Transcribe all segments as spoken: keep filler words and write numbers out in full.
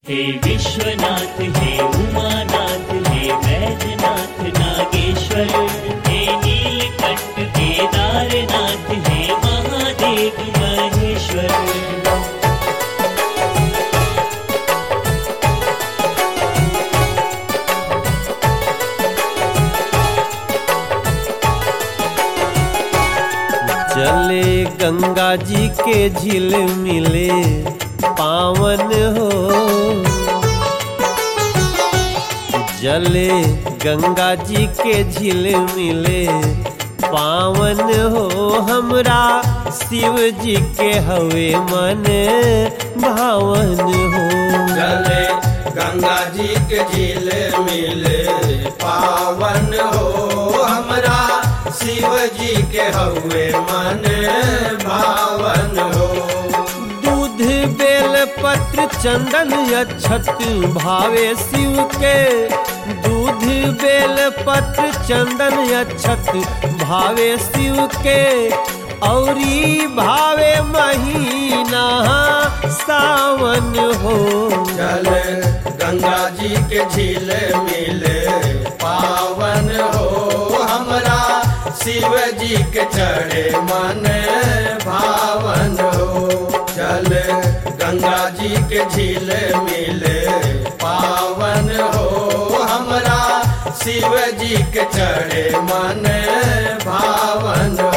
हे विश्वनाथ हे उमानाथ हे वैद्यनाथ नागेश्वर हे नीलकंठ केदारनाथ हे महादेव महेश्वर। चले गंगा जी के झील मिले पावन हो, जले गंगा जी के झील मिले पावन हो, हमरा शिव जी के हवे मन भावन हो। चले गंगा जी के झील मिले पावन हो, हमरा शिव जी के हवे मन भावन हो। दूध बेल पत्र चंदन अक्षत भावे शिव के, दूध बेल पत्र चंदन अक्षत भावे शिव के, औरी भावे महीना सावन हो। चले गंगा जी के झील मिले पावन हो, हमरा शिव जी के चढ़े मन भावन हो। चले गंगा जी के झील मिले पावन हो, हमरा शिव जी के चढ़े मन भावन हो।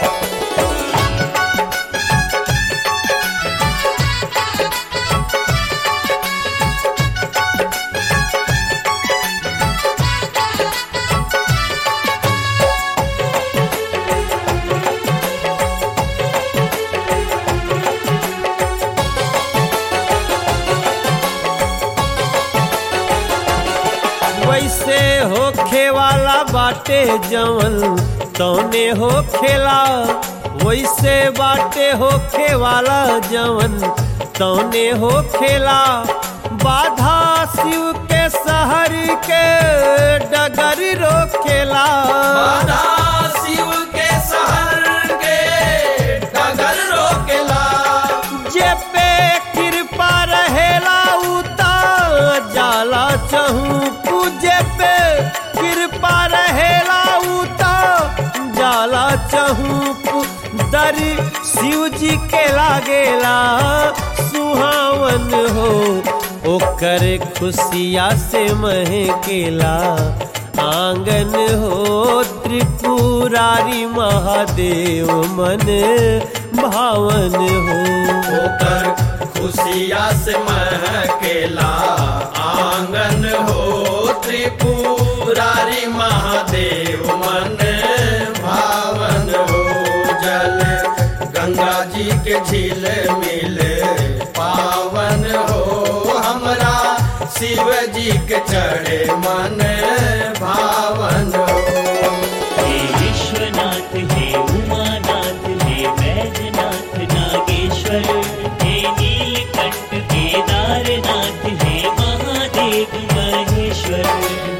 वैसे होखे वाला बाटे जवन तौने हो खेला, वैसे बाटे होखे वाला जवन तौने हो खेला। बाधा शिव के शहर के डगर रोकेला, बाधा शिव के शहर के डगर रोकेला। जे पे कृपा रहेला उता जाला चहूँ, पूजे पे कृपा रहेला उता जाला चहूँ। दर शिव जी के लागेला सुहावन हो, ओकर खुशिया से महकेला आंगन हो। त्रिपुरारी महादेव मन भावन हो, ओकर खुशिया से महकेला आंगन हो। त्रिपुरारी महादेव मन भावन हो। जल गंगा जी के झील मिले पावन हो, हमरा शिव जी के चढ़े मन भावन हो। हे विश्वनाथ हे उमानाथ हे वैद्यनाथ नागेश्वर हे नीलकंठ केदारनाथ हे महादेव महेश्वर।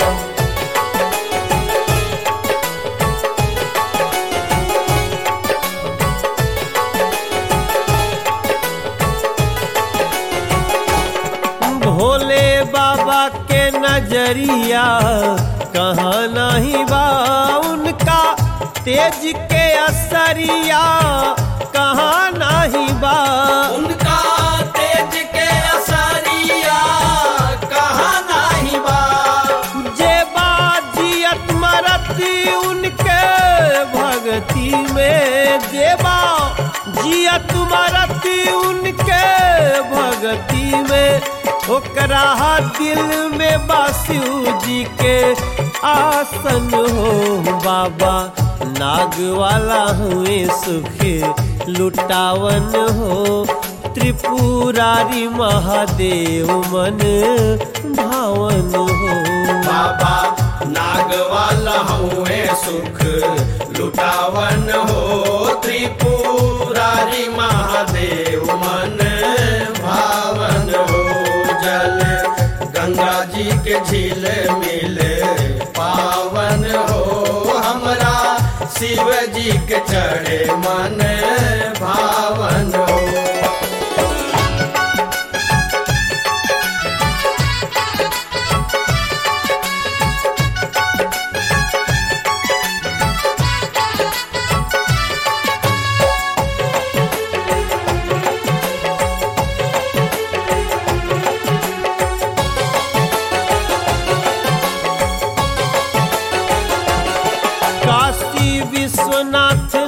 भोले बाबा के नजरिया कहाँ नहीं बा, उनका तेज के असरिया कहाँ नहीं बा। उनका तेज के असरिया कहाँ नहीं बा। जे बाजियत मरती उनके भक्ति में, जे बाजियत मरती उनके भक्ति में। ओकरा दिल में बासु जी के आसन हो, बाबा नाग वाला हुए सुख लुटावन हो। त्रिपुरारी महादेव मन भावन हो, बाबा नाग वाला हुए सुख लुटावन हो। त्रिपुरारी महादेव मन भावन हो। जल गंगा जी के झील मिले पावन हो, हमरा शिव जी के चढ़े मन भावन हो।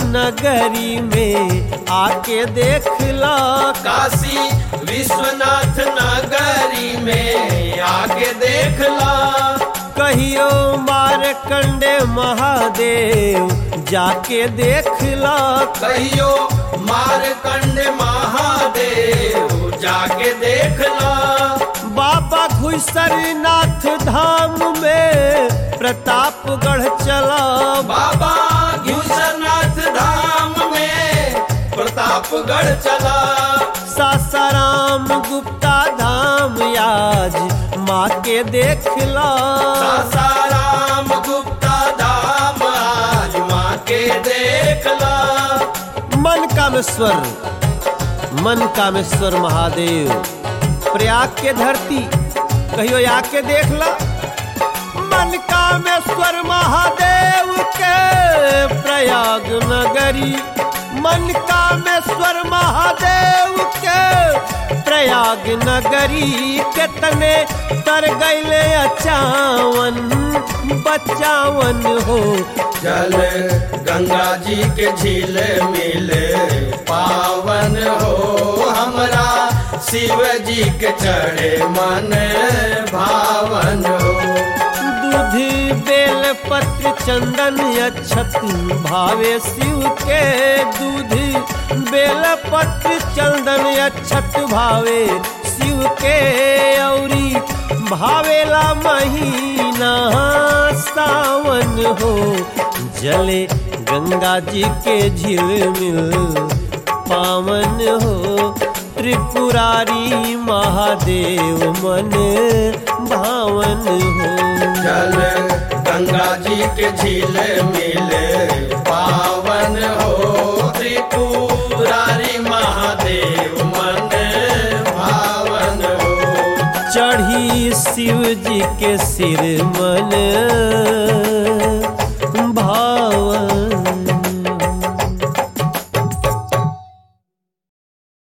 नगरी में आके देखला। काशी विश्वनाथ नगरी में आके देखला। कहियो मारकंडे महादेव जाके देखला। कहियो मारकंड महादेव जाके देखला। बाबा घुसरनाथ धाम में प्रतापगढ़ चला। बाबा घुसरनाथ धाम में प्रतापगढ़ चला। सासाराम गुप्ता धाम आज माँ के देखला। सासाराम गुप्ता धाम आज माँ के देखला। मन कामेश्वर मन कामेश्वर महादेव प्रयाग के धरती कहियो आके देखला। मन कामेश्वर महादेव के प्रयाग नगरी। मन कामेश्वर महादेव के प्रयाग नगरी के तने तर गईले अचावन बचावन हो। जल गंगा जी के झील मिल पावन हो। हमरा शिव जी के चढ़े मन भावन हो। दूध बेल पत्र चंदन अक्षत भावे शिव के। दूध बेल पत्र चंदन अक्षत भावे शिव के। औरी भावेला महीना सावन हो। जले गंगा जी के झिलमिल पावन हो। त्रिपुरारी महादेव मन भावन हो। जल गंगा जी के झील मिल पावन हो। त्रिपुरारी महादेव मन भावन हो। चढ़ी शिव जी के सिर मन